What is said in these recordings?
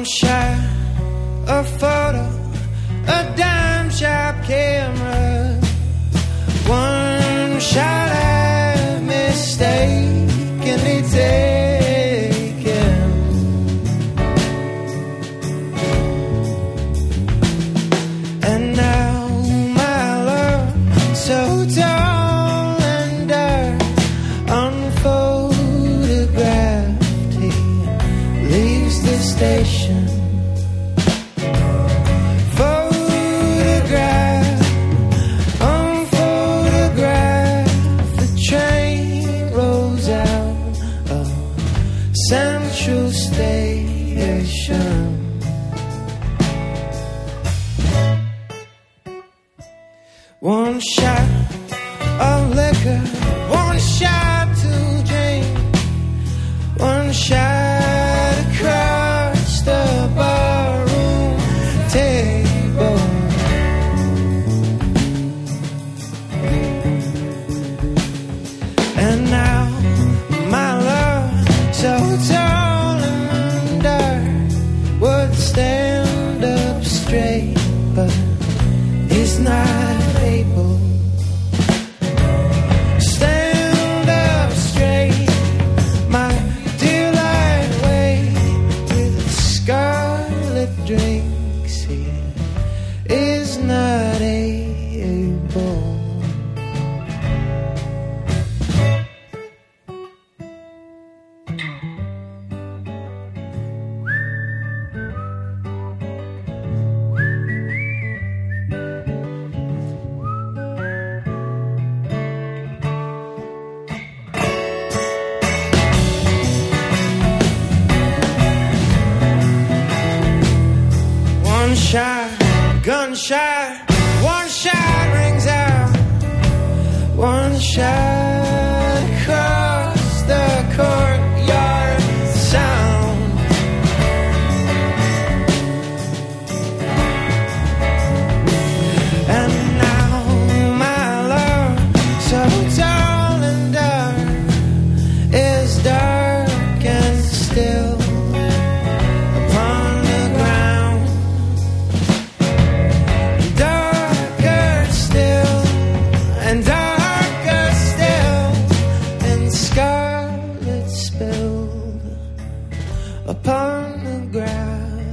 One shot, a photo, a dime shop camera. One shot I've mistakenly taken. And now my love, so tall and dark, unphotographed, he leaves the station. Central Station. One shot of liquor, one shot to drink, one shot across the barroom table. And now my love, so tall and dark, would stand up straight, but is not able. Stand up straight, my dear lightweight, with scarlet drinks, he is not able. One shot, gunshot, one shot rings out. One shot across the courtyard sound. And now my love, so tall and dark, is dark and still upon the ground. Darker still, and darker still, and scarlet spilled upon the ground.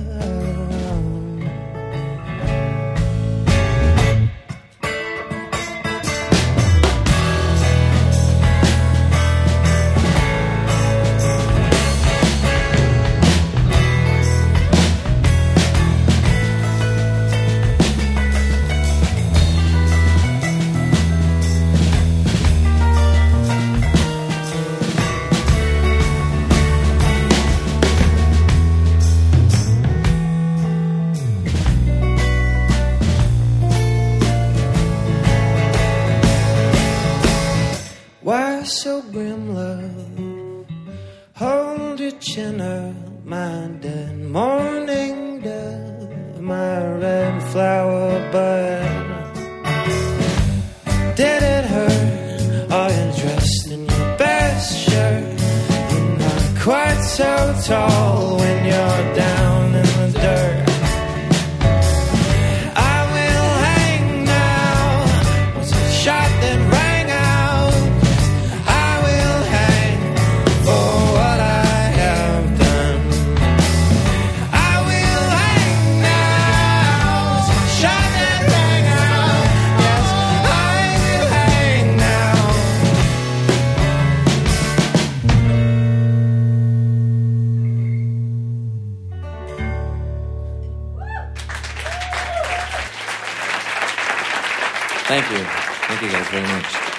Why so grim, love? Hold your chin up, my dead morning dove, my red flower bud. Did it hurt? Are you dressed in your best shirt? You're not quite so tall when you're down in the dirt. I will hang now. Was a shot that rang out. I will hang for what I have done. I will hang now. Was a shot that rang out. Yes, I will hang now. Thank you. Thank you guys very much.